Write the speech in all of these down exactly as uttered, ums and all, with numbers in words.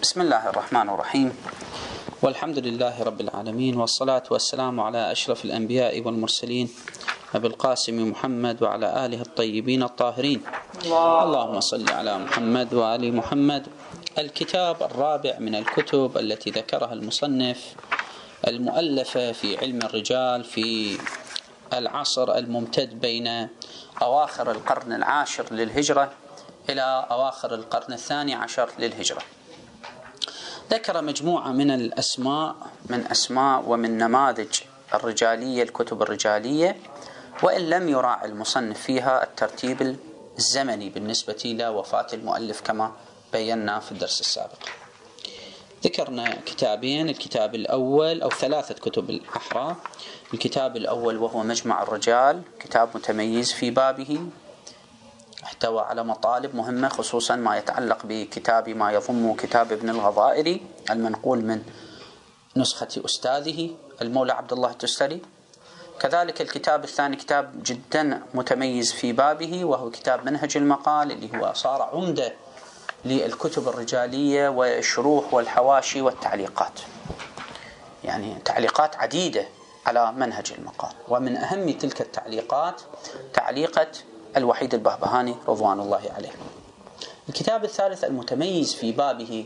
بسم الله الرحمن الرحيم، والحمد لله رب العالمين، والصلاة والسلام على أشرف الأنبياء والمرسلين أبي القاسم محمد وعلى آله الطيبين الطاهرين. الله. اللهم صل على محمد وآل محمد. الكتاب الرابع من الكتب التي ذكرها المصنف المؤلفة في علم الرجال في العصر الممتد بين أواخر القرن العاشر للهجرة إلى أواخر القرن الثاني عشر للهجرة. ذكر مجموعة من الأسماء من أسماء ومن نماذج الرجالية، الكتب الرجالية، وإن لم يراعي المصنف فيها الترتيب الزمني بالنسبة إلى وفاة المؤلف كما بينا في الدرس السابق. ذكرنا كتابين، الكتاب الأول أو ثلاثة كتب الأحرى. الكتاب الأول وهو مجمع الرجال، كتاب متميز في بابه، احتوى على مطالب مهمة، خصوصا ما يتعلق بكتاب ما يضم كتاب ابن الغضائري المنقول من نسخة أستاذه المولى عبد الله التستري. كذلك الكتاب الثاني كتاب جدا متميز في بابه، وهو كتاب منهج المقال، اللي هو صار عمدة للكتب الرجالية والشروح والحواشي والتعليقات، يعني تعليقات عديدة على منهج المقال. ومن أهم تلك التعليقات تعليقة الوحيد البهبهاني رضوان الله عليه. الكتاب الثالث المتميز في بابه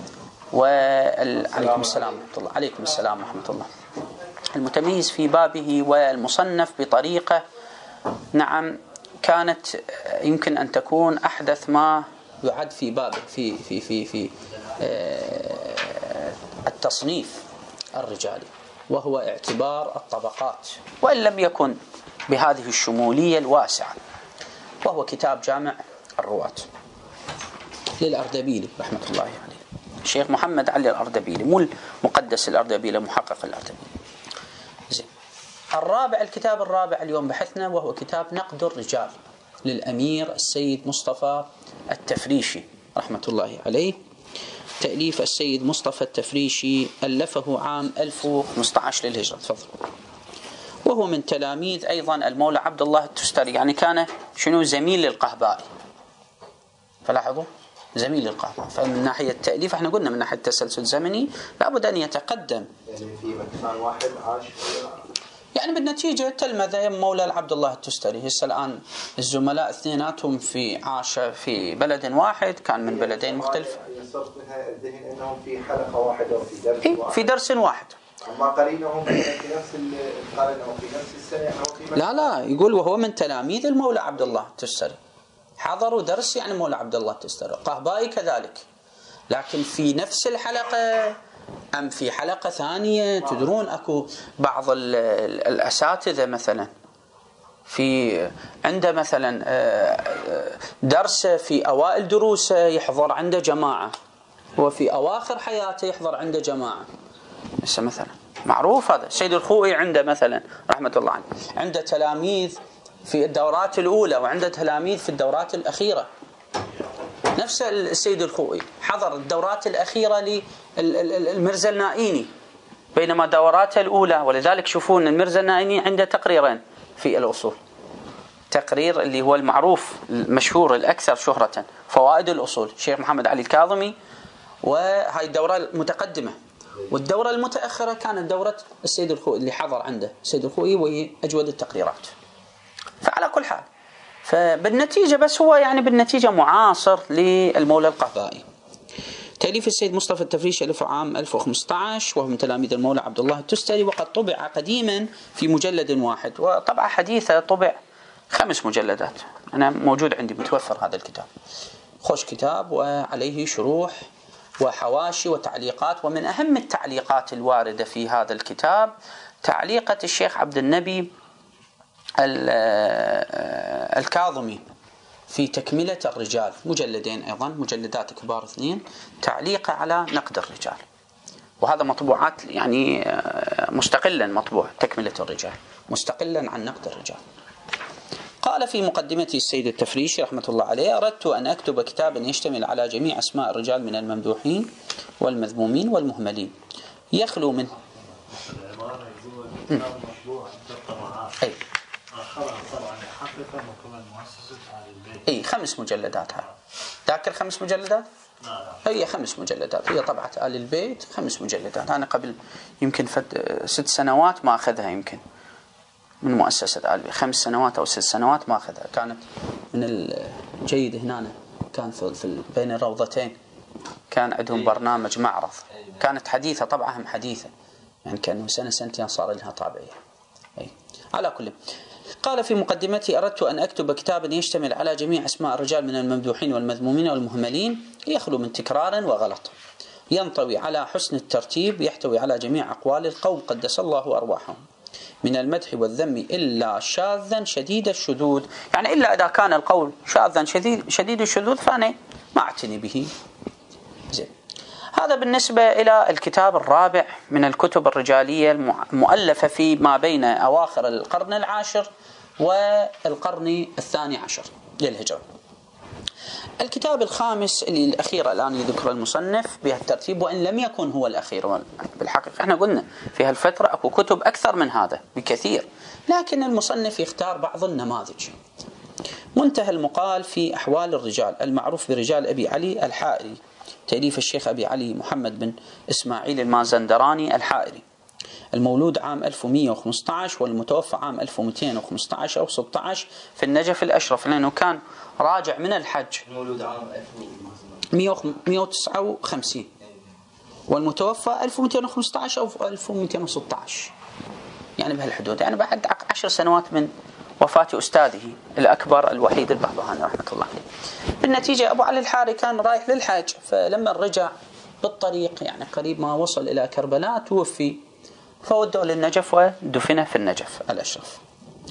وعليكم السلام ورحمة الله عليكم السلام ورحمة الله المتميز في بابه والمصنف بطريقة نعم كانت يمكن أن تكون أحدث ما يعد في بابه في في في في التصنيف الرجالي، وهو اعتبار الطبقات، وإن لم يكن بهذه الشمولية الواسعة، وهو كتاب جامع الرواة للأردبيلي رحمة الله عليه، الشيخ محمد علي الأردبيلي، مو المقدس الأردبيلي، محقق الأردبيلي. زين. الرابع، الكتاب الرابع اليوم بحثنا، وهو كتاب نقد الرجال للأمير السيد مصطفى التفريشي رحمة الله عليه، تأليف السيد مصطفى التفريشي، ألفه عام ألف وخمسة عشر للهجرة. تفضل. وهو من تلاميذ أيضا المولى عبد الله التستري، يعني كان شنو زميل للقهبائي، فلاحظوا زميل للقهبائي. فمن ناحية التأليف احنا قلنا من ناحية التسلسل الزمني لابد أن يتقدم، يعني في مكان واحد عاش، يعني بالنتيجة تلمذة مولى عبد الله التستري. هسه الآن الزملاء اثنيناتهم في عاش في بلد واحد، كان من بلدين مختلف، يصرف منها الذهن أنهم في حلقة واحدة وفي درس إيه؟ واحد، في درس واحد. أما قرينهم في نفس القرن أو في نفس السنة أو في لا لا يقول وهو من تلاميذ المولى عبد الله التستري، حضروا درس يعني مولى عبد الله التستري، قهبائي كذلك، لكن في نفس الحلقة أم في حلقة ثانية. تدرون أكو بعض الأساتذة مثلا في عنده مثلا درس في أوائل دروسه يحضر عنده جماعة، وفي أواخر حياته يحضر عنده جماعة. هسه مثلا معروف هذا السيد الخوئي عنده مثلا رحمة الله عليه عنده تلاميذ في الدورات الأولى وعنده تلاميذ في الدورات الأخيرة. نفس السيد الخوئي حضر الدورات الأخيرة للمرزا النائيني، بينما دوراته الأولى، ولذلك شوفون المرزا النائيني عنده تقريرين في الأصول، تقرير اللي هو المعروف المشهور الأكثر شهرة فوائد الأصول الشيخ محمد علي الكاظمي، وهاي الدورة المتقدمة، والدورة المتأخرة كانت دورة السيد الخوئي اللي حضر عنده السيد الخوئي، وهي أجود التقريرات. فعلى كل حال فبالنتيجة بس هو يعني بالنتيجة معاصر للمولى القهبائي. تأليف السيد مصطفى التفريشي ألف عام ألف وخمسة عشر، وهو من تلاميذ المولى عبد الله التستري، وقد طبع قديما في مجلد واحد، وطبعة حديثة طبع خمس مجلدات. أنا موجود عندي متوفر هذا الكتاب، خوش كتاب وعليه شروح وحواشي وتعليقات. ومن أهم التعليقات الواردة في هذا الكتاب تعليقة الشيخ عبد النبي الكاظمي في تكملة الرجال، مجلدين أيضا، مجلدات كبار اثنين، تعليق على نقد الرجال، وهذا مطبوعات يعني مستقلا، مطبوع تكملة الرجال مستقلا عن نقد الرجال. قال في مقدمته السيد التفريشي رحمة الله عليه: أردت أن أكتب كتابا يشتمل على جميع أسماء الرجال من الممدوحين والمذمومين والمهملين، يخلو من أي اي خمس مجلدات. هاي ذاكر خمس مجلدات هي خمس مجلدات، هي طبعة آل البيت خمس مجلدات. أنا قبل يمكن فد ست سنوات ما أخذها، يمكن من مؤسسة آل البيت خمس سنوات أو ست سنوات ما أخذها. كانت من الجيد هنا، كان في بين الروضتين كان عندهم برنامج معرض، كانت حديثة طبعا، هم حديثة يعني كأنه سنة سنتين صار لها طابعية. أي. على كل، قال في مقدمتي: أردت أن أكتب كتابا يشتمل على جميع أسماء الرجال من الممدوحين والمذمومين والمهملين، يخلو من تكرار وغلط، ينطوي على حسن الترتيب، يحتوي على جميع أقوال القوم قدس الله أرواحهم من المدح والذم إلا شاذا شديد الشذوذ. يعني إلا إذا كان القول شاذا شديد شديد الشذوذ فأنا ما أعتني به. زين. هذا بالنسبة إلى الكتاب الرابع من الكتب الرجالية المؤلفة في ما بين أواخر القرن العاشر والقرن الثاني عشر للهجرة. الكتاب الخامس اللي الأخير الآن يذكر المصنف بهالترتيب، وإن لم يكن هو الأخير بالحقيقة، احنا قلنا في هالفترة أكو كتب أكثر من هذا بكثير، لكن المصنف يختار بعض النماذج. منتهى المقال في أحوال الرجال، المعروف برجال أبي علي الحائري، تأليف الشيخ أبي علي محمد بن إسماعيل المازندراني الحائري، المولود عام ألف ومئة وخمسة عشر والمتوفى عام ألف ومئتين وخمسة عشر أو ستة عشر في النجف الأشرف، لأنه كان راجع من الحج. المولود عام مئة وتسعة وخمسين والمتوفى ألف ومئتين وخمسة عشر أو ألف ومئتين وستة عشر، يعني بهالحدود، يعني بعد عشر سنوات من وفاة أستاذه الأكبر الوحيد البهبهاني رحمة الله عليه. بالنتيجة أبو علي الحائري كان رايح للحج، فلما رجع بالطريق يعني قريب ما وصل إلى كربلاء توفي، فودوا للنجف ودفن في النجف الأشرف.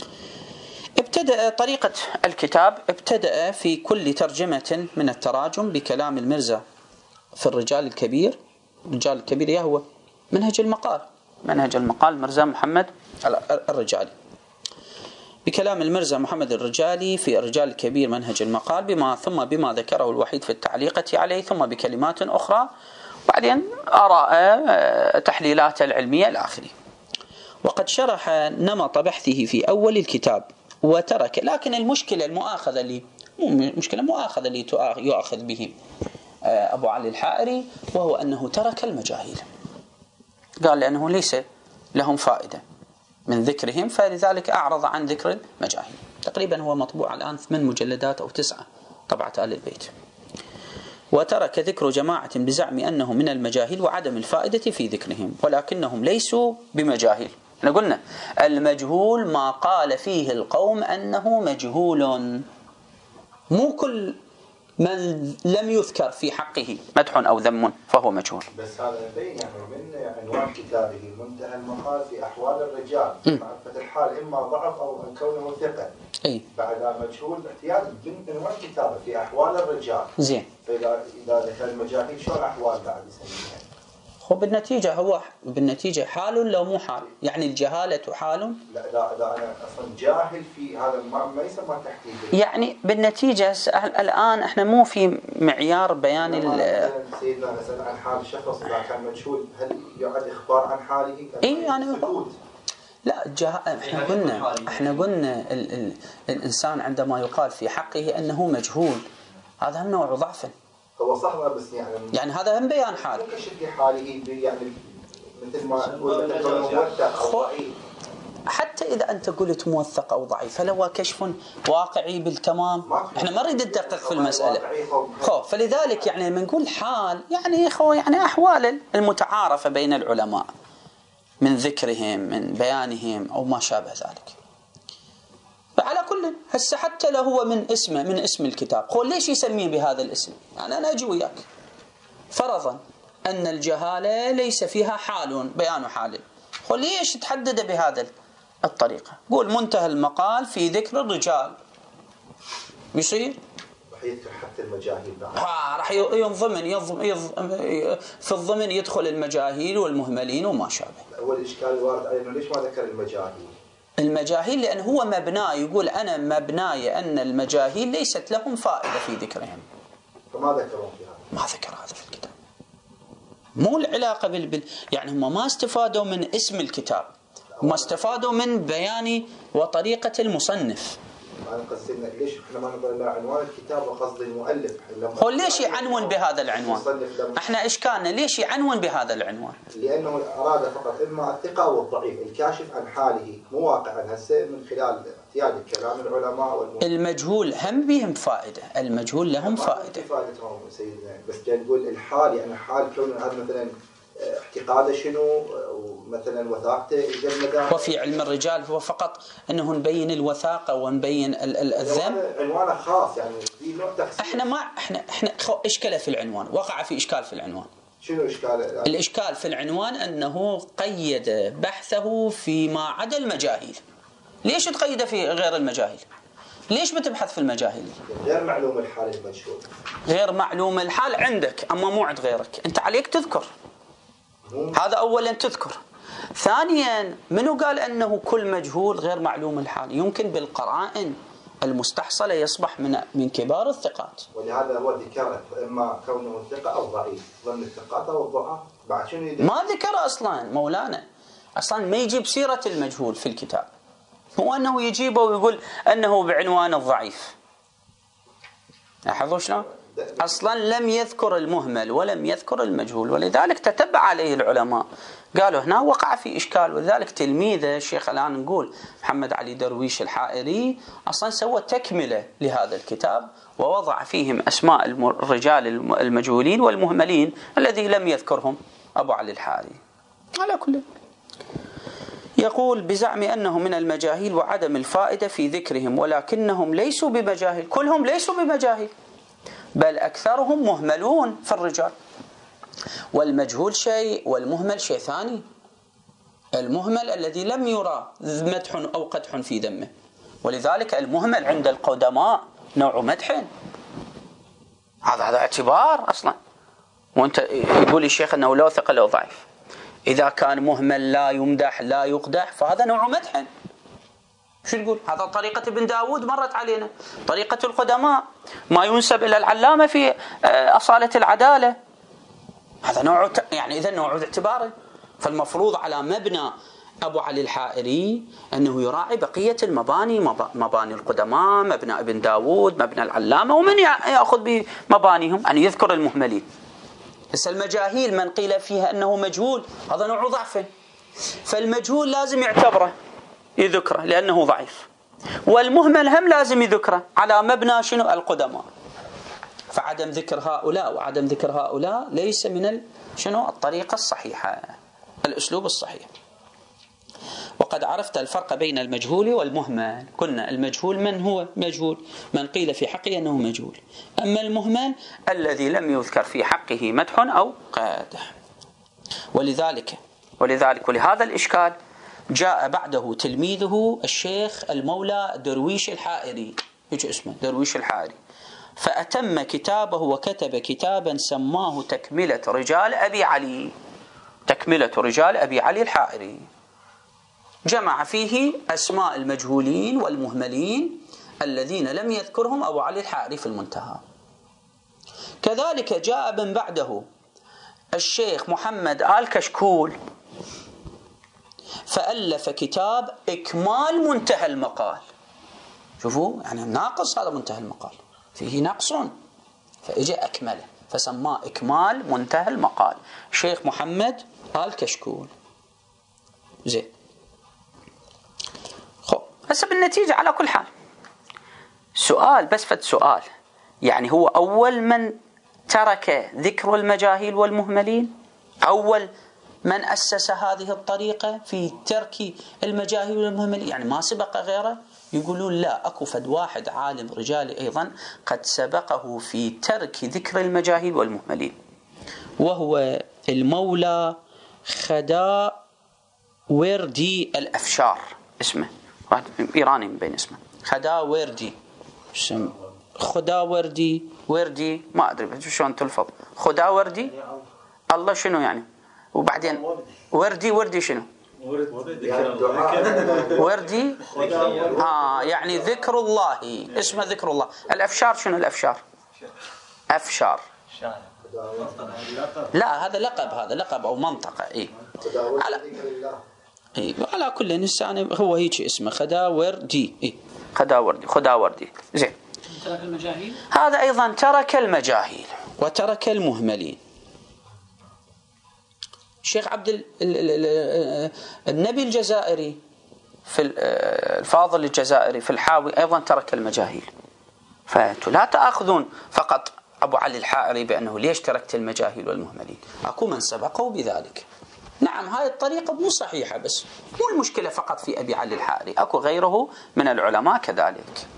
ابتدأ طريقة الكتاب، ابتدأ في كل ترجمة من التراجم بكلام المرزا في الرجال الكبير. الرجال الكبير يهوى منهج المقال، منهج المقال مرزا محمد الرجالي، بكلام المرزا محمد الرجالي في الرجال الكبير منهج المقال، بما ثم بما ذكره الوحيد في التعليقة عليه، ثم بكلمات أخرى، وبعدين آراء تحليلات العلمية الآخري. وقد شرح نمط بحثه في أول الكتاب وترك، لكن المشكلة المؤاخذة اللي مشكلة مؤاخذة اللي يؤخذ به أبو علي الحائري، وهو أنه ترك المجاهيل، قال لأنه ليس لهم فائدة من ذكرهم، فلذلك أعرض عن ذكر المجاهيل. تقريبا هو مطبوع الآن ثمان مجلدات أو تسعة طبعة آل البيت. وترك ذكر جماعة بزعم أنه من المجاهيل وعدم الفائدة في ذكرهم، ولكنهم ليسوا بمجاهيل. احنا قلنا المجهول ما قال فيه القوم أنه مجهول، مو كل من لم يذكر في حقه مدح أو ذم فهو مجهول. بس هذا يبين يعني من عنوان كتابه منتهى المقال في أحوال الرجال، معرفة الحال إما ضعف أو كونه ثقة. اي بعد مجهول احتياج من عنوان كتابه في أحوال الرجال. زين. فإذا إذا ذكر المجاهيل شو الأحوال بعد يسميها؟ هو بالنتيجة هو بالنتيجة حال لو مو حال، يعني الجهالة حال. لا لا لا أنا أصلا جاهل في هذا ما, ما يسمى تحديد. يعني بالنتيجة الآن احنا مو في معيار بيان ال. سيدنا نسأل عن حال الشخص إذا كان مجهول، هل يعد إخبار عن حاله؟ إيه يعني لا جه... احنا قلنا احنا قلنا ال... ال... الإنسان عندما يقال في حقه أنه مجهول، هذا هم نوع ضعف. هو صح بس يعني يعني هذا هم بيان حال. ممكن شد حاله يعني مثل ما تقول موثق أو ضعيف. حتى إذا أنت قلت موثق أو ضعيف، هل هو كشف واقعي بالتمام؟ احنا ما نريد ندقق في المسألة. خو فلذلك يعني لما نقول حال يعني خو يعني أحوال المتعارفة بين العلماء من ذكرهم من بيانهم أو ما شابه ذلك. فعلى كل هسه حتى لو هو من اسمه من اسم الكتاب، خو ليش يسميه بهذا الاسم؟ يعني أنا أجي وياك فرضا أن الجهالة ليس فيها حال بيان حال، خو ليش تحدد بهذا الطريقة؟ قول منتهى المقال في ذكر الرجال، يصير راح يذكر حتى المجاهيل بعد. ها راح ينضمن يضم يضم في الضمن يدخل المجاهيل والمهملين وما شابه. أول إشكال الوارد عليه ليش ما ذكر المجاهيل؟ المجاهيل لأن هو مبناي، يقول أنا مبناي أن المجاهيل ليست لهم فائدة في ذكرهم، فما ذكرهم في هذا. ما ذكر هذا في الكتاب. مو العلاقة بال يعني هم ما استفادوا من اسم الكتاب، هم استفادوا من بيان وطريقة المصنف. انا قصدي ليش احنا ما نقول لا عنوان الكتاب وقصد المؤلف؟ هو ليش يعنون بهذا العنوان؟ احنا اشكالنا ليش يعنون بهذا العنوان؟ لانه اراد فقط اما الثقه او الضعيف، الكاشف عن حاله مو واقعا هسه من خلال اعتياد كلام العلماء والمؤلف. المجهول هم بهم فائده، المجهول لهم فائده. فائدتهم سيدنا، بس جاي نقول الحال يعني حال كون هذا مثلا اعتقاده شنو ومثلا وثاقته الجمدان. وفي علم الرجال هو فقط انه نبين الوثاقه ونبين الذم. عنوانه خاص يعني في نوع تخصيص. احنا ما احنا احنا اشكال في العنوان، وقع في اشكال في العنوان. شنو اشكال؟ يعني الاشكال في العنوان انه قيد بحثه فيما عدا المجاهيل. ليش تقيده في غير المجاهيل؟ ليش بتبحث في المجاهيل؟ غير معلوم الحال المجهول. غير معلوم الحال عندك اما مو عند غيرك، انت عليك تذكر. هذا اولا تذكر. ثانيا منو قال انه كل مجهول غير معلوم الحال؟ يمكن بالقرائن المستحصله يصبح من من كبار الثقات. ولهذا هو ذكر اما كونه ثقه او ضعيف، ضمن الثقات او الضعاف. بعد شنو يدري؟ ما ذكر اصلا مولانا، اصلا ما يجيب سيره المجهول في الكتاب. هو انه يجيبه ويقول انه بعنوان الضعيف. لاحظوا شلون؟ اصلا لم يذكر المهمل ولم يذكر المجهول، ولذلك تتبع عليه العلماء قالوا هنا وقع في اشكال. ولذلك تلميذه الشيخ الان نقول محمد علي درويش الحائري اصلا سوى تكمله لهذا الكتاب ووضع فيهم اسماء الرجال المجهولين والمهملين الذي لم يذكرهم ابو علي الحائري. على كل يقول بزعم أنه من المجاهيل وعدم الفائدة في ذكرهم، ولكنهم ليسوا بمجاهيل، كلهم ليسوا بمجاهيل، بل أكثرهم مهملون في الرجال. والمجهول شيء والمهمل شيء ثاني. المهمل الذي لم يرى مدح أو قدح في ذمه، ولذلك المهمل عند القدماء نوع مدح. هذا هذا اعتبار أصلا. وأنت يقول الشيخ أنه لا ثقة لا ضعيف. إذا كان مهمل لا يمدح لا يقدح فهذا نوع مدح. شو تقول؟ هذا طريقة ابن داود مرت علينا، طريقة القدماء، ما ينسب إلى العلامة في أصالة العدالة، هذا نوع يعني إذا نوع اعتباره. فالمفروض على مبنى أبو علي الحائري أنه يراعي بقية المباني، مباني القدماء، مبنى ابن داود، مبنى العلامة، ومن يأخذ بمبانيهم أن يذكر المهملين. بس المجاهيل من قيل فيها أنه مجهول هذا نوع ضعفه، فالمجهول لازم يعتبره يذكره لأنه ضعيف، والمهمل هم لازم يذكره على مبنى شنو؟ القدماء. فعدم ذكر هؤلاء وعدم ذكر هؤلاء ليس من شنو؟ الطريقة الصحيحة، الأسلوب الصحيح. وقد عرفت الفرق بين المجهول والمهمل. قلنا المجهول من هو مجهول؟ من قيل في حقه أنه مجهول. أما المهمل الذي لم يذكر في حقه مدح أو قادح. ولذلك ولذلك ولهذا الإشكال جاء بعده تلميذه الشيخ المولى درويش الحائري، يجي اسمه درويش الحائري، فأتم كتابه وكتب كتابا سماه تكملة رجال أبي علي، تكملة رجال أبي علي الحائري. جمع فيه أسماء المجهولين والمهملين الذين لم يذكرهم أبو علي الحائري في المنتهى. كذلك جاء من بعده الشيخ محمد آل كشكول فألف كتاب إكمال منتهى المقال. شوفوا يعني ناقص، هذا منتهى المقال فيه نقص، فإجى أكمله فسماه إكمال منتهى المقال، شيخ محمد آل كشكول. زين، خب هسه بالنتيجة على كل حال سؤال، بس فد سؤال، يعني هو أول من ترك ذكر المجاهيل والمهملين، أول من أسس هذه الطريقة في ترك المجاهيل والمهملين، يعني ما سبق غيره؟ يقولون لا، أكو فد واحد عالم رجالي أيضا قد سبقه في ترك ذكر المجاهيل والمهملين، وهو المولى خداوردي الأفشار، اسمه واحد إيراني من بين اسمه خداوردي، اسم خداوردي وردي ما أدري شلون تلفظ، خداوردي الله شنو يعني، وبعدين وردي وردي شنو؟ وردي آه يعني ذكر الله، اسمه ذكر الله. الأفشار شنو الأفشار؟ أفشار لا، هذا لقب، هذا لقب أو منطقة. إيه على إيه على كل إنسان هو هيك اسمه خداوردي. إيه خداوردي خداوردي زين. ترك المجاهيل، هذا أيضا ترك المجاهيل وترك المهملين. الشيخ عبد ال... النبي الجزائري في الفاضل الجزائري في الحاوي أيضا ترك المجاهيل. فأنتم لا تأخذون فقط أبو علي الحائري بأنه ليش تركت المجاهيل والمهملين، أكو من سبقوا بذلك. نعم هاي الطريقة مو صحيحة، بس مو المشكلة فقط في أبي علي الحائري، أكو غيره من العلماء كذلك.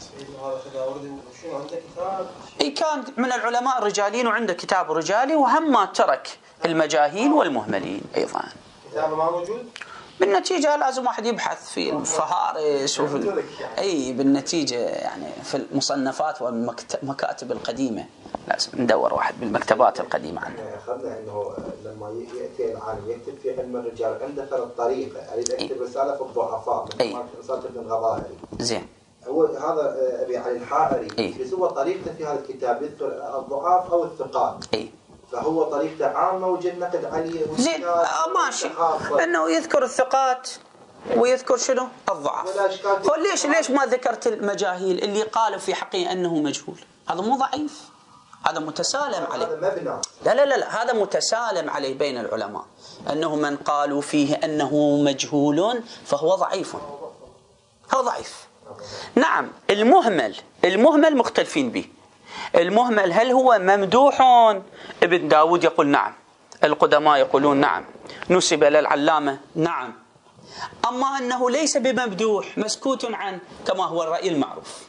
إي كان من العلماء الرجاليين وعنده كتاب رجالي، وهم ما ترك المجاهيل والمهملين أيضا. كتابه ما موجود؟ بالنتيجة لازم واحد يبحث في الفهارس وفي أي بالنتيجة يعني في المصنفات والمكاتب القديمة، لازم ندور واحد بالمكتبات القديمة عنه. أخذنا إنه لما يأتي العالم يكتب في علم الرجال عنده ثلاث طريقة، أريد أكتب رسالة في الضعفاء مثل ما رسالة ابن الغضائري. زين. هو هذا أبي علي الحائري بس هو طريقته في هذا الكتاب يذكر الضعاف أو الثقات. أي. فهو طريقته عامة وجد نقد عليه. زين ماشي انه يذكر الثقات ويذكر شنو الضعف. هو ليش ليش ما ذكرت المجاهيل اللي قالوا في حقه انه مجهول؟ هذا مو ضعيف، هذا متسالم عليه. لا لا لا لا هذا متسالم عليه بين العلماء، انه من قالوا فيه انه مجهول فهو ضعيف، هو ضعيف. نعم المهمل المهمل مختلفين به. المهمل هل هو ممدوح؟ ابن داود يقول نعم، القدماء يقولون نعم، نسب للعلامة نعم، أما أنه ليس بممدوح مسكوت عنه كما هو الرأي المعروف.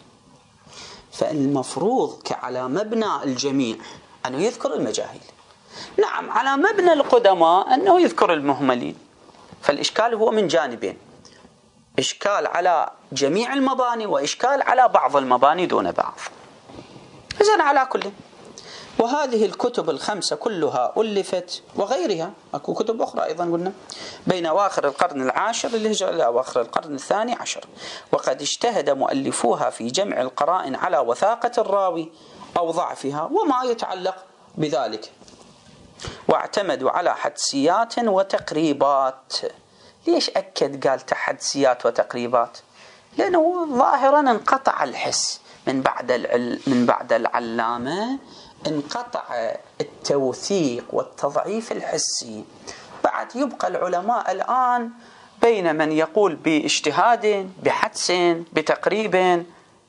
فالمفروض كعلى مبنى الجميع أنه يذكر المجاهيل، نعم على مبنى القدماء أنه يذكر المهملين. فالإشكال هو من جانبين، إشكال على جميع المباني وإشكال على بعض المباني دون بعض. إذن على كل، وهذه الكتب الخمسة كلها ألفت وغيرها، أكو كتب أخرى أيضا قلنا بين أواخر القرن العاشر للهجرة إلى أواخر القرن الثاني عشر، وقد اجتهد مؤلفوها في جمع القرائن على وثاقة الراوي أو ضعفها وما يتعلق بذلك، واعتمدوا على حدسيات وتقريبات. ليش أكد قال تحدسيات وتقريبات؟ لأنه ظاهرا انقطع الحس من بعد العل من بعد العلامة، انقطع التوثيق والتضعيف الحسي. بعد يبقى العلماء الآن بين من يقول باجتهاد بحدس بتقريب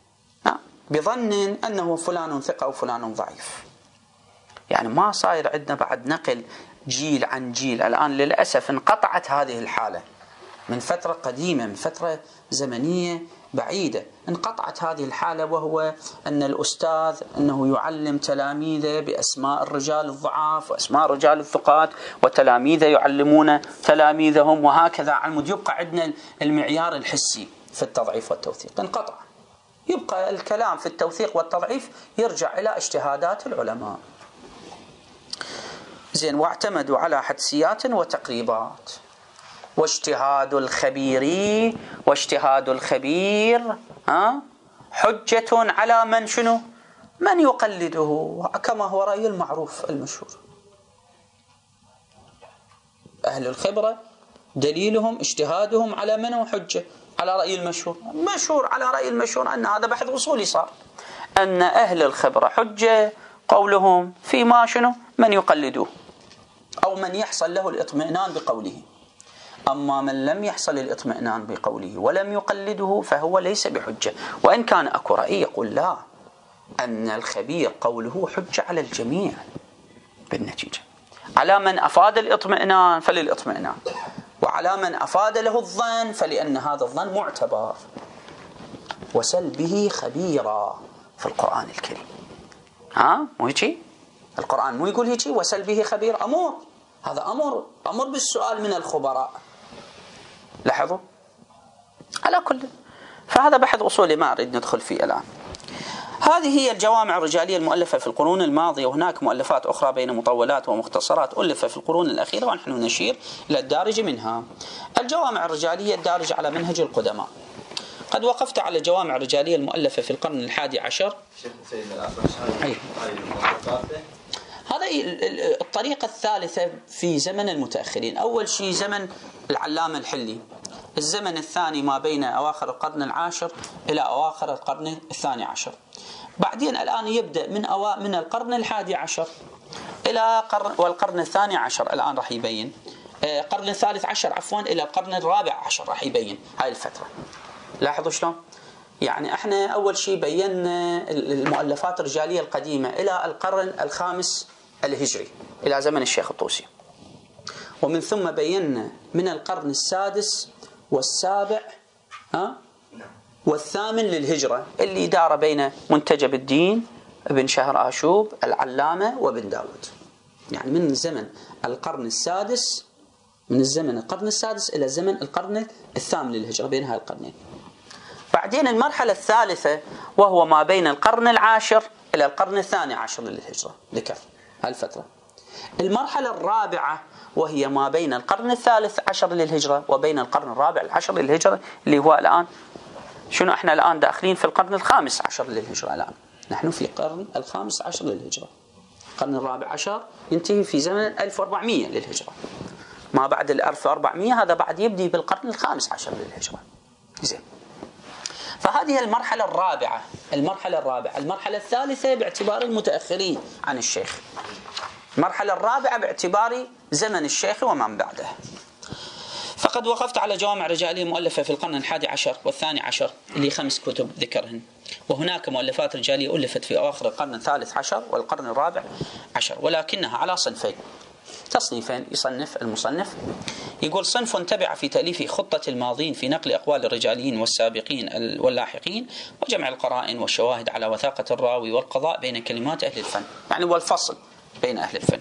بظن أنه فلان ثقة وفلان ضعيف. يعني ما صاير عندنا بعد نقل جيل عن جيل. الآن للأسف انقطعت هذه الحالة من فترة قديمة، من فترة زمنية بعيدة انقطعت هذه الحالة، وهو أن الأستاذ أنه يعلم تلاميذه بأسماء الرجال الضعاف وأسماء الرجال الثقات، وتلاميذه يعلمون تلاميذهم، وهكذا عمود. يبقى عندنا المعيار الحسي في التضعيف والتوثيق انقطع، يبقى الكلام في التوثيق والتضعيف يرجع إلى اجتهادات العلماء. زين. واعتمدوا على حدسيات وتقريبات. واجتهاد الخبير واجتهاد الخبير ها حجة على من شنو؟ من يقلده، كما هو رأي المعروف المشهور. أهل الخبرة دليلهم اجتهادهم على من هو حجة؟ على رأي المشهور. مشهور على رأي المشهور أن هذا بحث أصولي صار، أن أهل الخبرة حجة قولهم فيما شنو؟ من يقلدوه أو من يحصل له الاطمئنان بقوله. أما من لم يحصل الاطمئنان بقوله ولم يقلده فهو ليس بحجة. وإن كان أكو رأي يقول لا، أن الخبير قوله حجة على الجميع بالنتيجة، على من أفاد الاطمئنان فللاطمئنان، وعلى من أفاد له الظن فلأن هذا الظن معتبر. وسل به خبيرا في القرآن الكريم. ها مو هيك؟ القرآن مو يقول هيك وسل به خبير؟ أمر، هذا أمر أمر بالسؤال من الخبراء. لاحظوا على كل. فهذا بحث أصولي ما أريد ندخل فيه الآن. هذه هي الجوامع الرجالية المؤلفة في القرون الماضية، وهناك مؤلفات أخرى بين مطولات ومختصرات ألفت في القرون الأخيرة، ونحن نشير إلى الدارج منها. الجوامع الرجالية الدارجة على منهج القدماء. قد وقفت على الجوامع الرجالية المؤلفة في القرن الحادي عشر. هذا الطريقة الثالثة في زمن المتأخرين. أول شيء زمن العلامة الحلي الزمن الثاني ما بين أواخر القرن العاشر إلى أواخر القرن الثاني عشر. بعدين الآن يبدأ من أوا من القرن الحادي عشر إلى قرن والقرن الثاني عشر، الآن راح يبين القرن الثالث عشر عفوا إلى القرن الرابع عشر راح يبين هاي الفترة. لاحظوا شلون؟ يعني احنا أول شيء بينا المؤلفات الرجالية القديمة إلى القرن الخامس الهجري إلى زمن الشيخ الطوسي، ومن ثم بينا من القرن السادس والسابع ها والثامن للهجرة اللي دار بين منتجب الدين ابن شهر آشوب العلامة وابن داود، يعني من زمن القرن السادس من الزمن القرن السادس إلى زمن القرن الثامن للهجرة، بين هاي القرنين. بعدين المرحلة الثالثة وهو ما بين القرن العاشر إلى القرن الثاني عشر للهجرة، ذكر هالفترة. المرحلة الرابعة وهي ما بين القرن الثالث عشر للهجرة وبين القرن الرابع العشر للهجرة، اللي هو الآن شنو احنا الآن داخلين في القرن الخامس عشر للهجرة. الآن نحن في القرن الخامس عشر للهجرة، القرن الرابع عشر ينتهي في زمن ألف وأربعمئة للهجرة، ما بعد ال ألف وأربعمئة هذا بعد يبدي بالقرن الخامس عشر للهجرة. زين، فهذه المرحلة الرابعة. المرحلة الرابعة المرحلة الثالثة باعتبار المتأخرين عن الشيخ، المرحلة الرابعة باعتبار زمن الشيخ ومن بعده. فقد وقفت على جوامع رجالية مؤلفة في القرن الحادي عشر والثاني عشر اللي خمس كتب ذكرهن، وهناك مؤلفات رجالية ألفت في أواخر القرن الثالث عشر والقرن الرابع عشر، ولكنها على صنفين تصنيفين يصنف المصنف. يقول: صنف تبع في تأليف خطة الماضين في نقل أقوال الرجاليين والسابقين واللاحقين وجمع القرائن والشواهد على وثاقة الراوي والقضاء بين كلمات أهل الفن، يعني والفصل بين أهل الفن،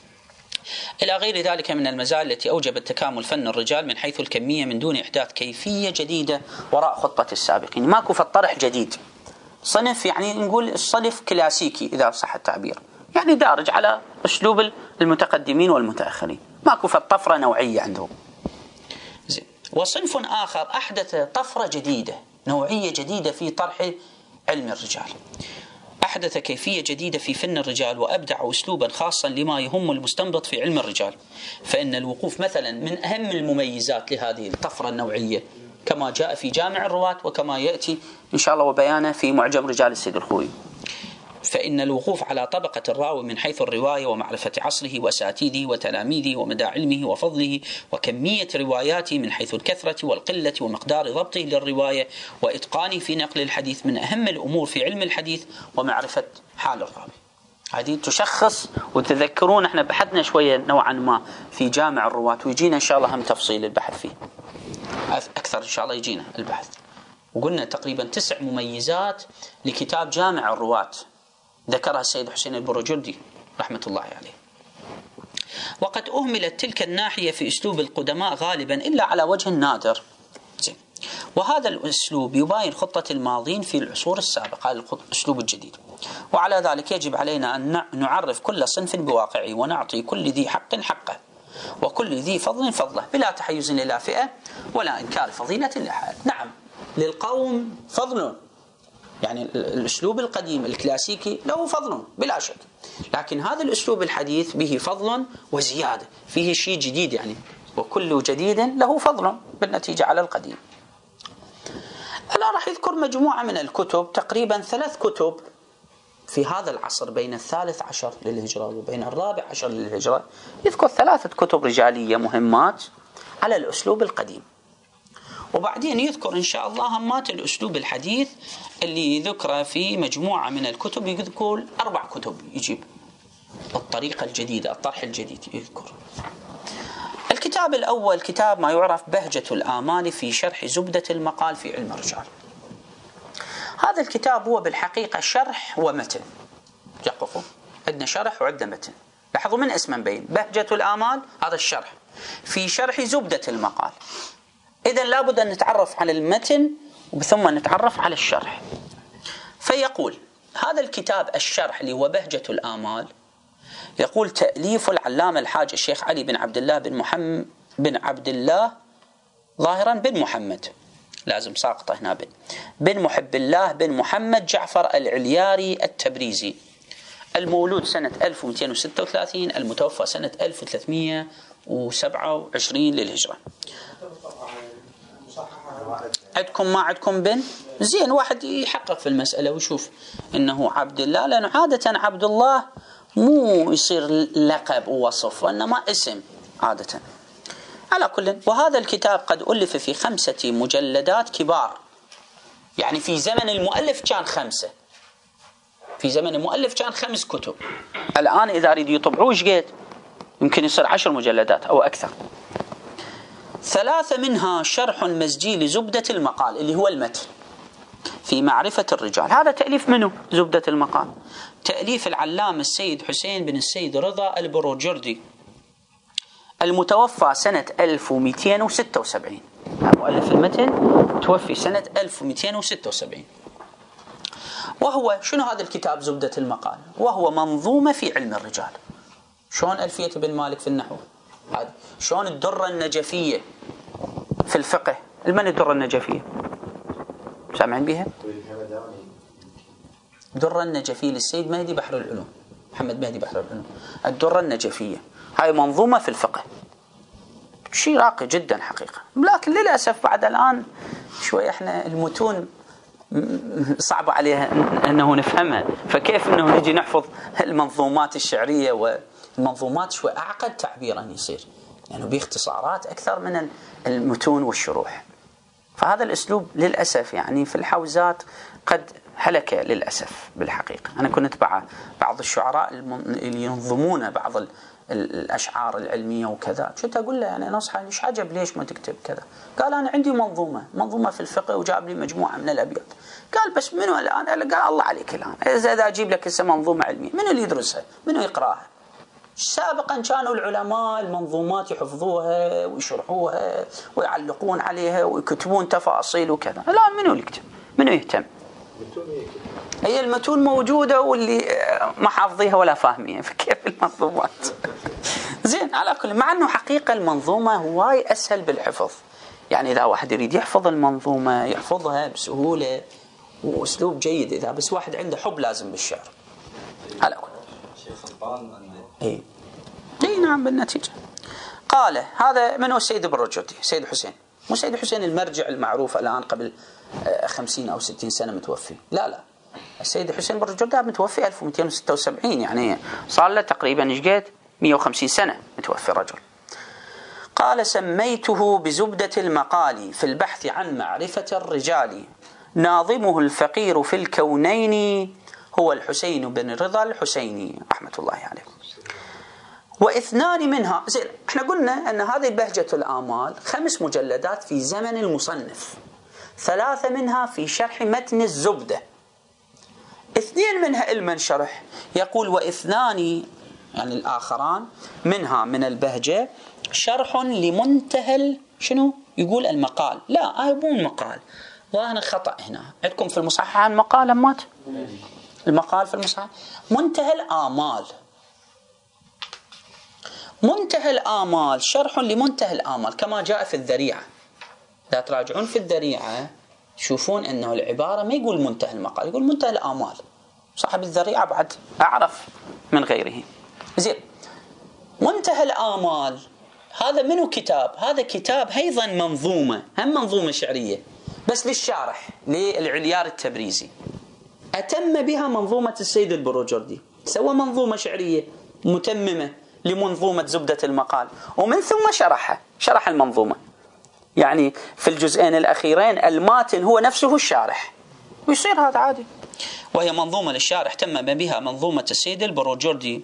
إلى غير ذلك من المزايا التي أوجبت تكامل فن الرجال من حيث الكمية من دون إحداث كيفية جديدة وراء خطة السابقين. ماكو فالطرح جديد، صنف يعني نقول الصنف كلاسيكي إذا صح التعبير، يعني دارج على أسلوب المتقدمين والمتأخرين، ماكو فالطفرة نوعية عندهم. زين. وصنف آخر أحدث طفرة جديدة نوعية جديدة في طرح علم الرجال، أحدث كيفية جديدة في فن الرجال وأبدع أسلوبا خاصا لما يهم المستنبط في علم الرجال. فإن الوقوف مثلا من أهم المميزات لهذه الطفرة النوعية كما جاء في جامع الرواة وكما يأتي إن شاء الله وبيانه في معجم رجال السيد الخوئي، فإن الوقوف على طبقة الراوي من حيث الرواية ومعرفة عصره وأساتذته وتلاميذه ومدى علمه وفضله وكمية رواياته من حيث الكثرة والقلة ومقدار ضبطه للرواية وإتقانه في نقل الحديث من أهم الأمور في علم الحديث ومعرفة حال الراوي. هذه تشخص، وتذكرون احنا بحثنا شوية نوعا ما في جامع الرواة، ويجينا إن شاء الله هم تفصيل البحث فيه أكثر إن شاء الله يجينا البحث، وقلنا تقريبا تسع مميزات لكتاب جامع الرواة ذكرها السيد حسين البروجردي رحمة الله عليه. وقد أهملت تلك الناحية في أسلوب القدماء غالبا إلا على وجه نادر. وهذا الأسلوب يباين خطة الماضين في العصور السابقة، هذا الأسلوب الجديد. وعلى ذلك يجب علينا أن نعرف كل صنف بواقعه ونعطي كل ذي حق حقه وكل ذي فضل فضله بلا تحيز إلى فئة ولا إنكار فضيلة لأحد. نعم، للقوم فضل، يعني الأسلوب القديم الكلاسيكي له فضل بلا شك، لكن هذا الأسلوب الحديث به فضل وزيادة، فيه شيء جديد، يعني وكل جديد له فضل بالنتيجة على القديم. الآن راح يذكر مجموعة من الكتب، تقريبا ثلاث كتب في هذا العصر بين الثالث عشر للهجرة وبين الرابع عشر للهجرة، يذكر ثلاثة كتب رجالية مهمات على الأسلوب القديم، وبعدين يذكر إن شاء الله همات الأسلوب الحديث اللي ذكره في مجموعة من الكتب. يذكر أربع كتب يجيب الطريقة الجديدة، الطرح الجديد يذكر. الكتاب الأول كتاب ما يعرف بهجة الآمال في شرح زبدة المقال في علم الرجال. هذا الكتاب هو بالحقيقة شرح ومتن، يقفوا عندنا شرح وعندنا متن. لاحظوا من اسمه مبين بهجة الآمال، هذا الشرح في شرح زبدة المقال. إذن لابد أن نتعرف على المتن ثم نتعرف على الشرح. فيقول هذا الكتاب الشرح اللي هو بهجة الآمال، يقول تأليف العلامة الحاج الشيخ علي بن عبد الله بن محمد بن عبد الله ظاهرا بن محمد، لازم ساقطة هنا بن بن محب الله بن محمد جعفر العلياري التبريزي، المولود سنة ألف ومئتين وستة وثلاثين، المتوفى سنة ألف وثلاثمئة وسبعة وعشرين للهجرة. عندكم ما عندكم بن زين، واحد يحقق في المسألة ويشوف إنه عبد الله، لأنه عادة عبد الله مو يصير لقب ووصف وإنما اسم عادة. على كل، وهذا الكتاب قد ألف في خمسة مجلدات كبار، يعني في زمن المؤلف كان خمسة، في زمن المؤلف كان خمس كتب. الآن إذا أريد يطبعوه ايش قد يمكن يصير عشر مجلدات أو أكثر. ثلاثة منها شرح مزجي لزبدة المقال اللي هو المتن في معرفة الرجال. هذا تأليف منه زبدة المقال، تأليف العلامة السيد حسين بن السيد رضا البروجردي المتوفى سنة ألف ومئتين وستة وسبعين. مؤلف المتن توفي سنة ألف ومئتين وستة وسبعين. وهو شنو هذا الكتاب زبدة المقال؟ وهو منظومة في علم الرجال. شلون ألفية بن مالك في النحو، هذا شلون الدرة النجفية في الفقه. المن الدرة النجفية؟ سامعين بها؟ الدرة النجفية للسيد مهدي بحر العلوم، محمد مهدي بحر العلوم. الدرة النجفية هاي منظومة في الفقه، شيء راقي جدا حقيقة. لكن للأسف بعد الآن شوي احنا المتون صعب عليها أنه نفهمها، فكيف أنه نجي نحفظ المنظومات الشعرية، والمنظومات شوي أعقد تعبيرا يصير، يعني باختصارات أكثر من المتون والشروح. فهذا الأسلوب للأسف يعني في الحوزات قد هلك للأسف بالحقيقة. أنا كنت مع بعض الشعراء اللي ينظمون بعض الأشعار العلمية وكذا، كنت أقول له يعني نصحى ليش عجب ليش ما تكتب كذا؟ قال أنا عندي منظومة منظومة في الفقه، وجاب لي مجموعة من الأبيات. قال بس منو الآن؟ قال الله عليك الآن إذا أجيب لك هسه منظومة علمية منو اللي يدرسها؟ منو يقراها؟ سابقا كانوا العلماء المنظومات يحفظوها ويشرحوها ويعلقون عليها ويكتبون تفاصيل وكذا. الآن منو اللي يكتب؟ منو يهتم؟ هي المتون موجودة واللي ما حافظيها ولا فاهميها، فكيف المنظومات؟ زين. على كل، مع أنه حقيقة المنظومة هواي أسهل بالحفظ، يعني إذا واحد يريد يحفظ المنظومة يحفظها بسهولة وأسلوب جيد، إذا بس واحد عنده حب لازم بالشعر. على كل اي اي نعم بالنتيجة. قال هذا من هو؟ السيد البروجردي، سيد حسين، مو سيد حسين المرجع المعروف الآن قبل خمسين أو ستين سنة متوفي، لا لا، السيد حسين البروجردي متوفي ألف ومئتين وستة وسبعين، يعني صار له تقريبا ايش قد مئة وخمسين سنة متوفي رجل. قال سميته بزبدة المقال في البحث عن معرفة الرجال، ناظمه الفقير في الكونين هو الحسين بن رضا الحسيني رحمة الله عليه. واثنان منها، زين احنا قلنا ان هذه بهجة الآمال خمس مجلدات في زمن المصنف، ثلاثة منها في شرح متن الزبدة، اثنين منها علما شرح. يقول واثنان يعني الآخران منها من البهجة شرح لمنتهى شنو يقول المقال، لا هاي مو المقال، وأنا خطأ هنا عندكم في المصحح عن مقال مات المقال في المصحف منتهى الآمال. منتهى الآمال شرح لمنتهى الآمال كما جاء في الذريعة. إذا تراجعون في الذريعة شوفون أنه العبارة ما يقول منتهى المقال، يقول منتهى الآمال. صاحب الذريعة بعد أعرف من غيره. زين، منتهى الآمال هذا منو كتاب؟ هذا كتاب أيضا منظومة، هم منظومة شعرية بس للشارح للعليار التبريزي، أتم بها منظومة السيد البروجردي، سوى منظومة شعرية متممة لمنظومة زبدة المقال، ومن ثم شرحها، شرح المنظومة، يعني في الجزئين الأخيرين الماتن هو نفسه الشارح، ويصير هذا عادي. وهي منظومة للشارح تم بها منظومة السيد البروجردي.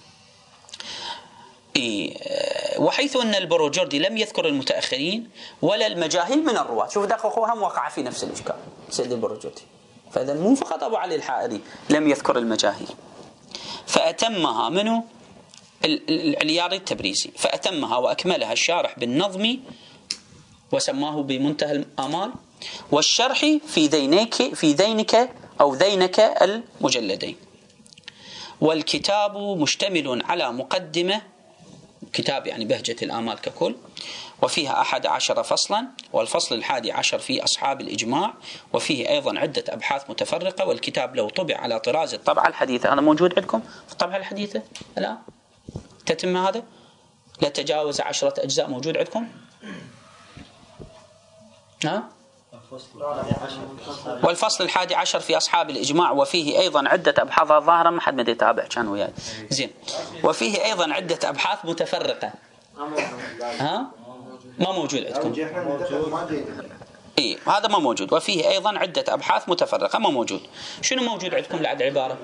وحيث أن البروجردي لم يذكر المتأخرين ولا المجاهيل من الرواة. شوف دققوا، هم وقع في نفس الإشكال السيد البروجردي، فإذا مو فقط أبو علي الحائري لم يذكر المجاهيل، فأتمها منه العلياري التبريزي، فأتمها وأكملها الشارح بالنظم وسماه بمنتهى الآمال، والشرح في ذينك في ذينك أو ذينك المجلدين. والكتاب مشتمل على مقدمة، كتاب يعني بهجة الآمال ككل، وفيها أحد عشر فصلا، والفصل الحادي عشر في أصحاب الإجماع، وفيه أيضا عدة أبحاث متفرقة. والكتاب لو طبع على طراز الطبعة الحديثة، هذا موجود عندكم في الطبعة الحديثة الآن تتم هذا، لا تجاوز عشرة أجزاء، موجود عندكم؟ ها والفصل الحادي عشر في أصحاب الإجماع وفيه أيضا عدة أبحاث الظاهرة ما حد ما يتابع كان وياي زين. وفيه أيضا عدة أبحاث متفرقة. ها ما موجود عندكم؟ إيه هذا ما موجود. وفيه أيضا عدة أبحاث متفرقة ما موجود. شنو موجود عندكم بعد عبارة؟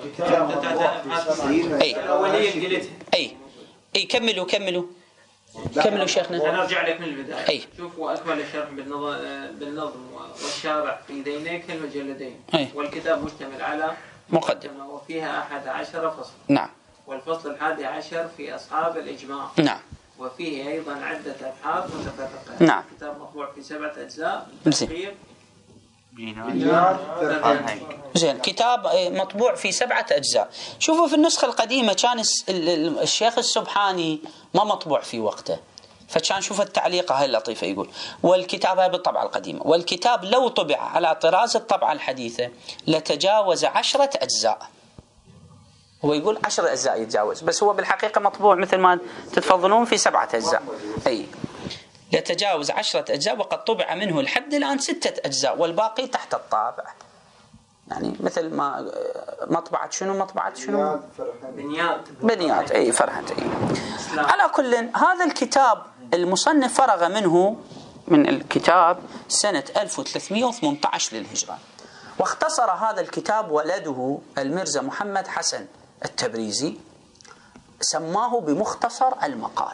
أي أي أي كملوا كملوا كملوا شيخنا. أنا أرجع لك من البداية. أي. شوفوا أكمل الشرح بالنظم بالنظم والشارع في ذينيك المجلدين. أي. والكتاب مشتمل على مقدمة وفيها أحد عشر فصل. نعم. والفصل الحادي عشر في أصحاب الإجماع. نعم. وفيه أيضا عدة أبحاث متفرقة. نعم. الكتاب مطبوع في سبعة أجزاء. زين. زين كتاب مطبوع في سبعة أجزاء. شوفوا في النسخة القديمة كان الشيخ السبحاني ما مطبوع في وقته، فكان شوف التعليقة هاي اللطيفة يقول والكتاب هاي بالطبعة القديمة والكتاب لو طبع على طراز الطبعة الحديثة لتجاوز عشرة أجزاء. هو يقول عشرة أجزاء يتجاوز، بس هو بالحقيقة مطبوع مثل ما تتفضلون في سبعة أجزاء. أي يتجاوز عشرة أجزاء وقد طبع منه لحد الآن ستة أجزاء والباقي تحت الطابع. يعني مثل ما مطبعة شنو مطبعة شنو بنيات بنيات أي فرحت أي. على كل هذا الكتاب المصنف فرغ منه من الكتاب سنة ألف وثلاثمئة وثمانية عشر للهجرة، واختصر هذا الكتاب ولده الميرزا محمد حسن التبريزي، سماه بمختصر المقال.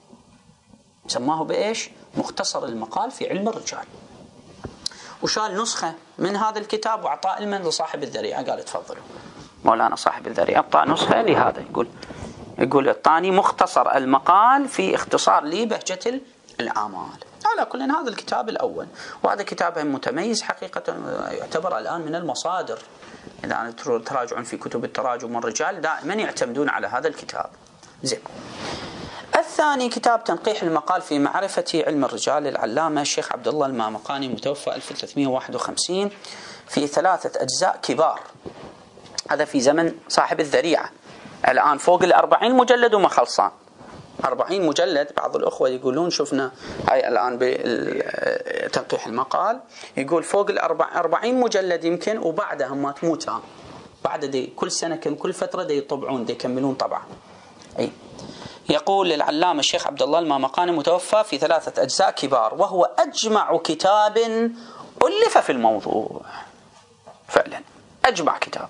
سماه بإيش؟ مختصر المقال في علم الرجال. وشال نسخة من هذا الكتاب وأعطاه علما لصاحب الذريعة، قال تفضلوا مولانا صاحب الذريعة أعطاه نسخة لهذا. يقول يقول الثاني مختصر المقال في اختصار لي بهجة الأعمال. على كل هذا الكتاب الأول، وهذا كتاب متميز حقيقة، يعتبر الآن من المصادر. إذا تراجعون في كتب التراجم والرجال دائما يعتمدون على هذا الكتاب. زين. الثاني كتاب تنقيح المقال في معرفة علم الرجال للعلامة الشيخ عبد الله المامقاني متوفى ألف وثلاثمئة وواحد وخمسين في ثلاثة أجزاء كبار. هذا في زمن صاحب الذريعة، الآن فوق الأربعين مجلد وما خلصان. أربعين مجلد. بعض الأخوة يقولون شفنا هاي الآن بتنقيح المقال يقول فوق الأربعين مجلد يمكن، وبعدها ما تموت بعد دي كل سنة كم كل فترة دي يطبعون دي يكملون طبعا. أي. يقول العلامة الشيخ عبد الله المامقاني متوفى في ثلاثة أجزاء كبار، وهو أجمع كتاب ألف في الموضوع. فعلا أجمع كتاب.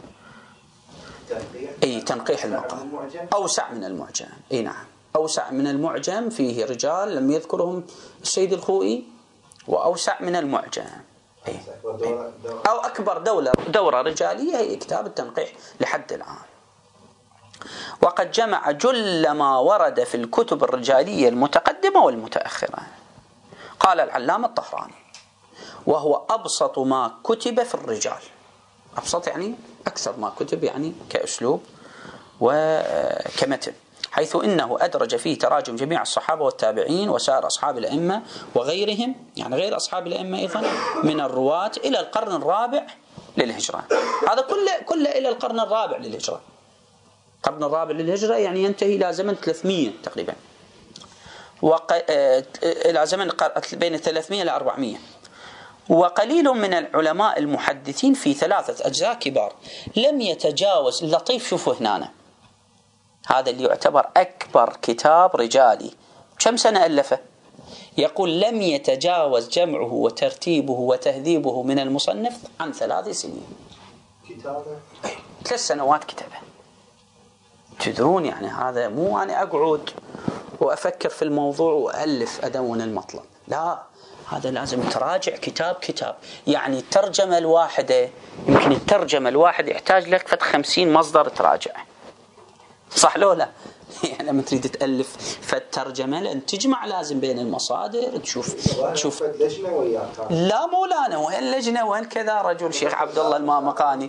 أي تنقيح المقال أوسع من المعجم. أي نعم أوسع من المعجم، فيه رجال لم يذكرهم السيد الخوئي، وأوسع من المعجم. أي. أو أكبر دولة دورة رجالية هي كتاب التنقيح لحد الآن. وقد جمع جل ما ورد في الكتب الرجالية المتقدمة والمتأخرة. قال العلامة الطهراني وهو أبسط ما كتب في الرجال. أبسط يعني أكثر ما كتب يعني كأسلوب وكمتن، حيث إنه أدرج فيه تراجم جميع الصحابة والتابعين وسائر أصحاب الأئمة وغيرهم، يعني غير أصحاب الأئمة أيضا من الرواة إلى القرن الرابع للهجرة. هذا كله كله إلى القرن الرابع للهجرة. القرن الرابع للهجرة يعني ينتهي إلى زمن ثلاثمئة تقريبا، وق... إلى زمن بين ثلاثمئة إلى أربعمئة. وقليل من العلماء المحدثين في ثلاثة أجزاء كبار لم يتجاوز. اللطيف شوفوا هنا، هذا اللي يعتبر أكبر كتاب رجالي كم سنة ألفه؟ يقول لم يتجاوز جمعه وترتيبه وتهذيبه من المصنف عن ثلاث سنين. كتابه ثلاث سنوات كتابه. تدرون يعني هذا مو أنا أقعد وأفكر في الموضوع وألف أدون المطلب، لا، هذا لازم تراجع كتاب كتاب. يعني الترجمة الواحدة يمكن الترجمة الواحدة يحتاج لك فت خمسين مصدر تراجع، صح لو لا؟ يعني لما تريد تألف فالترجمة لأن تجمع لازم بين المصادر تشوف تشوف لا مولانا وين اللجنة وين كذا. رجل شيخ عبد الله المامقاني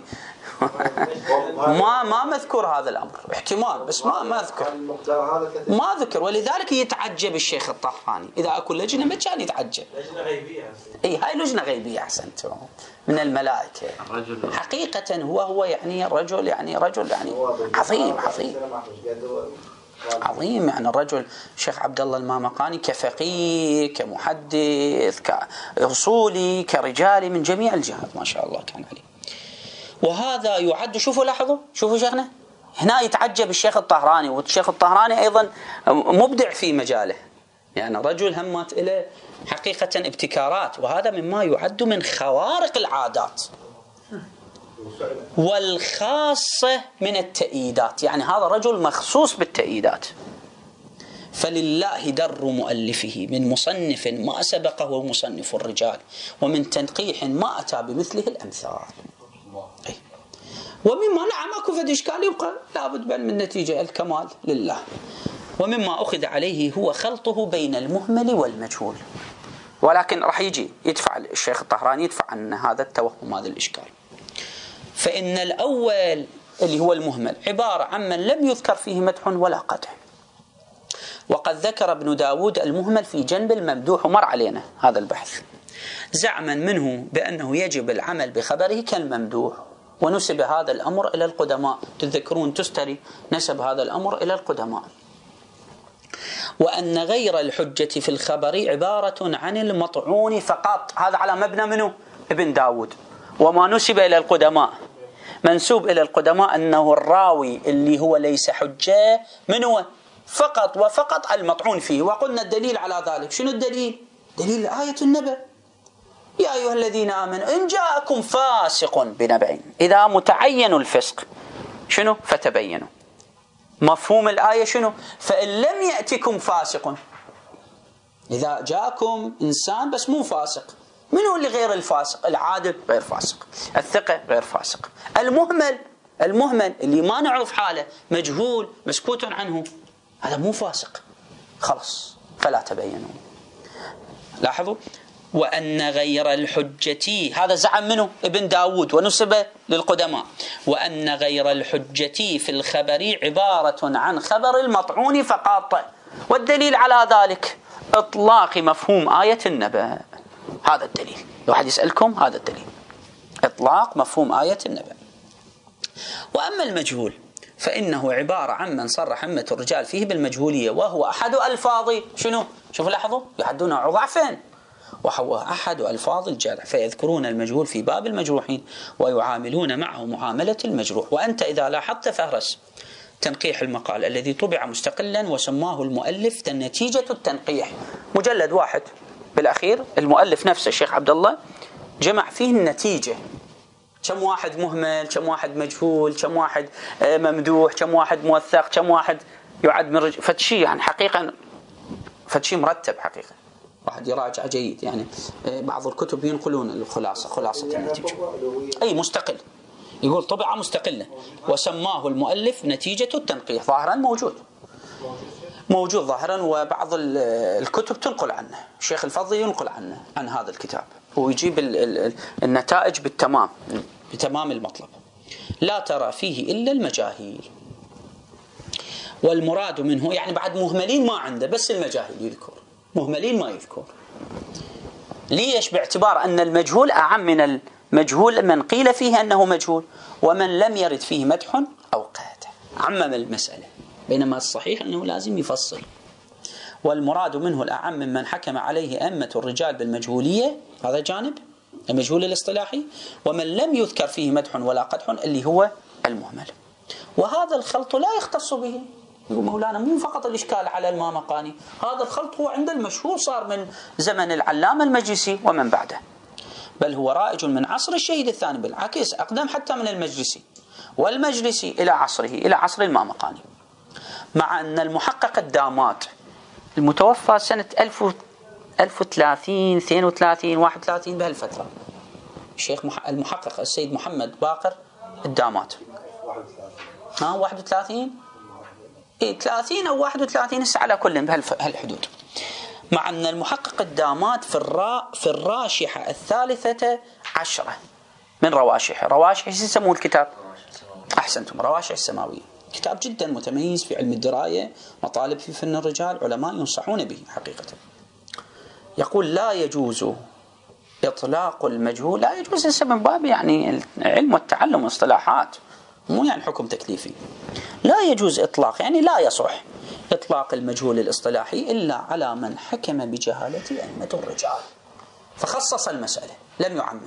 ما ما مذكور هذا الأمر، احتمال بس ما ما أذكر ما ذكر. ولذلك يتعجب الشيخ الطهراني إذا أكو لجنة ما كان يتعجب. لجنة غيبية. إيه هاي لجنة غيبية أحسنتم من الملائكة. حقيقة هو هو يعني رجل يعني رجل يعني عظيم عظيم. عظيم. يعني الرجل الشيخ عبد الله المامقاني كفقيه كمحدث كأصولي كرجالي من جميع الجهات ما شاء الله كان عليه. وهذا يعد، شوفوا لاحظوا شوفوا شيخنا هنا يتعجب الشيخ الطهراني، والشيخ الطهراني أيضا مبدع في مجاله، يعني رجل همت إلى حقيقة ابتكارات، وهذا مما يعد من خوارق العادات والخاصة من التأييدات. يعني هذا رجل مخصوص بالتأييدات. فلله در مؤلفه من مصنف ما سبقه مصنف الرجال، ومن تنقيح ما أتى بمثله الأمثال. أي. ومما نعم أكو فد إشكال يبقى لابد من النتيجة الكمال لله. ومما أخذ عليه هو خلطه بين المهمل والمجهول، ولكن راح يجي يدفع الشيخ الطهراني يدفع عن هذا التوهم هذا الإشكال. فإن الأول اللي هو المهمل عبارة عن من لم يذكر فيه مدح ولا قدح، وقد ذكر ابن داود المهمل في جنب الممدوح، ومر علينا هذا البحث، زعما منه بأنه يجب العمل بخبره كالممدوح، ونسب هذا الأمر إلى القدماء. تذكرون تستري نسب هذا الأمر إلى القدماء. وأن غير الحجة في الخبر عبارة عن المطعون فقط، هذا على مبنى منه ابن داود. وما نسب إلى القدماء منسوب إلى القدماء أنه الراوي اللي هو ليس حجة من هو فقط وفقط المطعون فيه. وقلنا الدليل على ذلك شنو الدليل؟ دليل آية النبأ، يا أيها الذين آمنوا إن جاءكم فاسق بنبأ، إذا متعين الفسق شنو؟ فتبينوا. مفهوم الآية شنو؟ فإن لم يأتكم فاسق، إذا جاءكم إنسان بس مو فاسق، من هو اللي غير الفاسق؟ العادل غير فاسق، الثقة غير فاسق، المهمل المهمل اللي ما نعرف حاله، مجهول مسكوت عنه، هذا مو فاسق، خلص فلا تبينوا. لاحظوا. وأن غير الحجة، هذا زعم منه ابن داود ونسب للقدماء، وأن غير الحجة في الخبر عبارة عن خبر المطعون فقط. والدليل على ذلك إطلاق مفهوم آية النبأ، هذا الدليل. لو واحد يسألكم هذا الدليل، إطلاق مفهوم آية النبأ. وأما المجهول فإنه عبارة عن من صرح أمة الرجال فيه بالمجهولية، وهو أحد ألفاظ شنو؟ شوفوا لاحظوا يعدونه ضعفين، وهو أحد ألفاظ الجرح، فيذكرون المجهول في باب المجروحين ويعاملون معه معاملة المجروح. وأنت إذا لاحظت فهرس تنقيح المقال الذي طبع مستقلا وسماه المؤلف نتيجة التنقيح، مجلد واحد بالأخير، المؤلف نفسه الشيخ عبد الله جمع فيه النتيجة، كم واحد مهمل، كم واحد مجهول، كم واحد ممدوح، كم واحد موثق، كم واحد يعد من رجل، فتشي يعني حقيقة فتشي مرتب حقيقة، واحد يراجع جيد. يعني بعض الكتب ينقلون الخلاصة، خلاصة النتيجة، أي مستقل، يقول طبعة مستقلة وسماه المؤلف نتيجة التنقيح، ظاهرا موجود موجود ظاهرا، وبعض الكتب تنقل عنه، الشيخ الفضلي ينقل عنه عن هذا الكتاب، ويجيب النتائج بالتمام بتمام المطلب. لا ترى فيه إلا المجاهيل، والمراد منه يعني بعد مهملين ما عنده، بس المجاهيل يذكر، مهملين ما يذكر. ليش؟ باعتبار أن المجهول أعم من المجهول من قيل فيه أنه مجهول، ومن لم يرد فيه مدح أو قادح، عمم المسألة، بينما الصحيح أنه لازم يفصل. والمراد منه الأعم ممن حكم عليه أئمة الرجال بالمجهولية، هذا جانب المجهول الاصطلاحي، ومن لم يذكر فيه مدح ولا قدح اللي هو المهمل. وهذا الخلط لا يختص به، يقول مولانا مو فقط الإشكال على المامقاني، هذا الخلط هو عند المشهور صار من زمن العلامة المجلسي ومن بعده، بل هو رائج من عصر الشهيد الثاني، بالعكس أقدم حتى من المجلسي، والمجلسي إلى عصره إلى عصر المامقاني. مع أن المحقق الدامات المتوفى سنة ألف وثلاثين اثنين وثلاثين واحد وثلاثين بهالفترة، الشيخ المحقق السيد محمد باقر الدامات، ها واحد وثلاثين إيه ثلاثين أو واحد وثلاثين هسه على كل بهالحدود. مع أن المحقق الدامات في الرا في الراشحة الثالثة عشرة من رواشحه، رواشح يسموه الكتاب، أحسنتم، رواشح السماوية، كتاب جدا متميز في علم الدراية، مطالب في فن الرجال، علماء ينصحون به حقيقة. يقول لا يجوز إطلاق المجهول، لا يجوز من باب يعني العلم والتعلم واصطلاحات، مو يعني حكم تكليفي. لا يجوز إطلاق، يعني لا يصح إطلاق المجهول الاصطلاحي إلا على من حكم بجهالة أئمة الرجال، فخصص المسألة لم يعمم.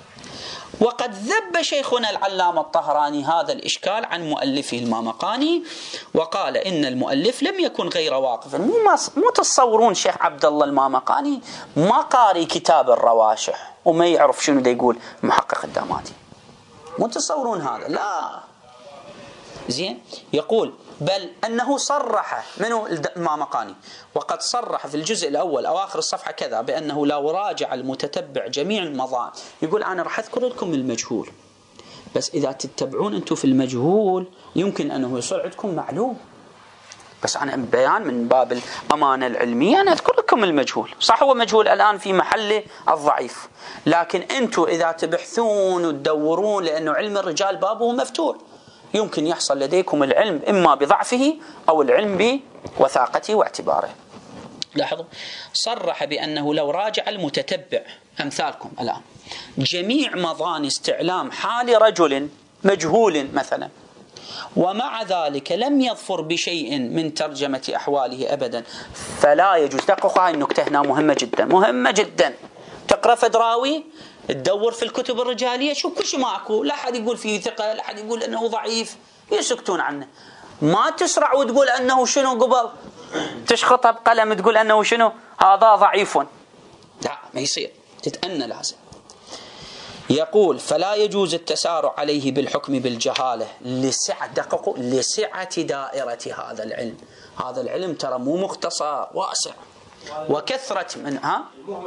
وقد ذب شيخنا العلامة الطهراني هذا الإشكال عن مؤلفه المامقاني، وقال إن المؤلف لم يكن غير واقفا. مو مو تصورون شيخ عبد الله المامقاني ما قاري كتاب الرواشح وما يعرف شنو دا يقول محقق الداماتي، مو تصورون هذا، لا. زين، يقول بل أنه صرح منه المامقاني، وقد صرح في الجزء الأول أواخر الصفحة كذا بأنه لو راجع المتتبع جميع المظاهر، يقول أنا راح أذكر لكم المجهول، بس إذا تتبعون أنتم في المجهول يمكن أنه يصير عندكم معلوم، بس أنا بيان من باب الأمانة العلمية أنا أذكر لكم المجهول. صح هو مجهول الآن في محله الضعيف، لكن أنتم إذا تبحثون وتدورون، لأنه علم الرجال بابه مفتوح، يمكن يحصل لديكم العلم إما بضعفه أو العلم بوثاقته واعتباره. لاحظوا، صرح بأنه لو راجع المتتبع أمثالكم الآن جميع مظان استعلام حال رجل مجهول مثلا، ومع ذلك لم يظفر بشيء من ترجمة أحواله أبدا، فلا يجوز. دققوا، هاي النكتة هنا مهمة جدا مهمة جدا. تقرأ فدراوي، تدور في الكتب الرجالية، شو كل شيء ماكو، لا أحد يقول فيه ثقة، لا أحد يقول أنه ضعيف، يسكتون عنه. ما تسرع وتقول أنه شنو قبل تشخطها بقلم تقول أنه شنو هذا ضعيف، لا ما يصير، تتأنى لازم. يقول فلا يجوز التسارع عليه بالحكم بالجهالة لسعة، دققوا، لسعة دائرة هذا العلم. هذا العلم ترى مو مختصر، واسع، وكثرة من ها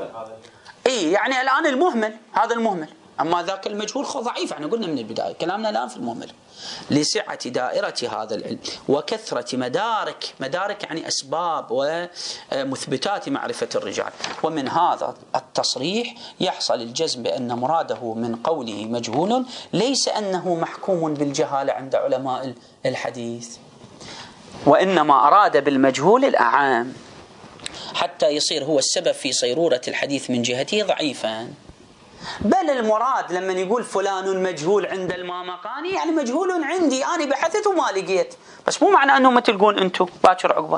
اي يعني الآن المهمل، هذا المهمل، أما ذاك المجهول خو ضعيف، احنا قلنا من البداية كلامنا الآن في المهمل. لسعة دائرة هذا العلم وكثرة مدارك، مدارك يعني أسباب ومثبتات معرفة الرجال. ومن هذا التصريح يحصل الجزم بأن مراده من قوله مجهول ليس أنه محكوم بالجهالة عند علماء الحديث، وإنما أراد بالمجهول الأعام حتى يصير هو السبب في صيرورة الحديث من جهته ضعيفا. بل المراد لما يقول فلان مجهول عند المامقاني يعني مجهول عندي، أنا بحثت وما لقيت، بس مو معنى أنه ما تلقون أنتم باكر عقبه.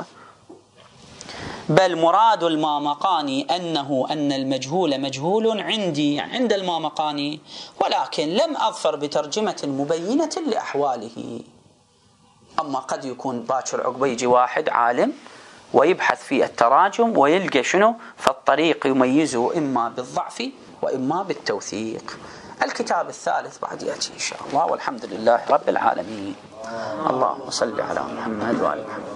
بل مراد المامقاني أنه أن المجهول مجهول عندي، يعني عند المامقاني، ولكن لم أظفر بترجمة مبينة لأحواله. أما قد يكون باكر عقبه يجي واحد عالم ويبحث في التراجم ويلقى شنو في الطريق يميزه إما بالضعف وإما بالتوثيق. الكتاب الثالث بعد يأتي إن شاء الله، والحمد لله رب العالمين. اللهم صل على محمد وعلى محمد.